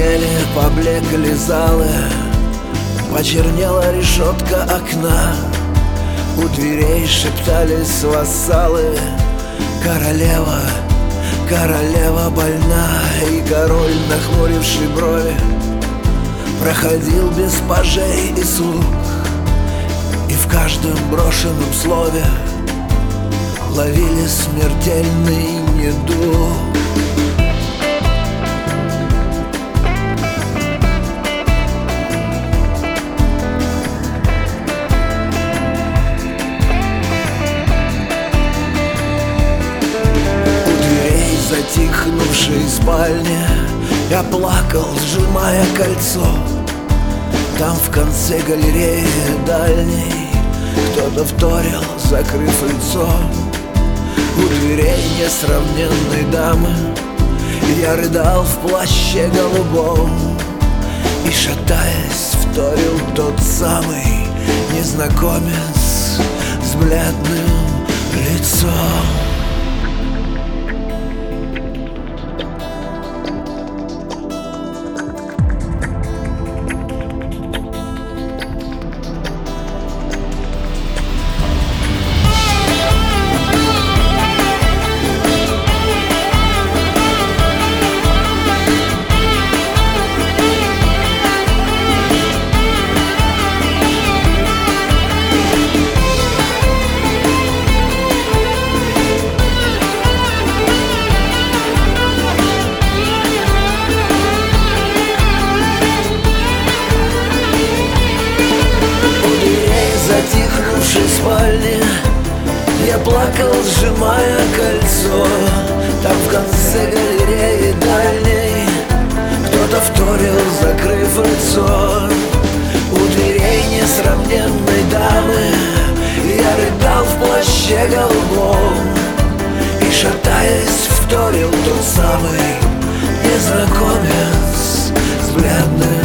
Потемнели, поблекли залы, почернела решетка окна. У дверей шептались вассалы: королева, королева больна. И король, нахмуривший брови, проходил без пажей и слуг, и в каждом брошенном слове ловили смертельный недуг. Затихнувшей спальне я плакал, сжимая кольцо. Там в конце галереи дальней кто-то вторил, закрыв лицо. У дверей несравненной дамы я рыдал в плаще голубом, и, шатаясь, вторил тот самый незнакомец с бледным лицом. В спальне я плакал, сжимая кольцо. Там в конце галереи дальней кто-то вторил, закрыв лицо. У дверей несравненной дамы я рыдал в плаще голубом, и, шатаясь, вторил тот самый незнакомец с бледным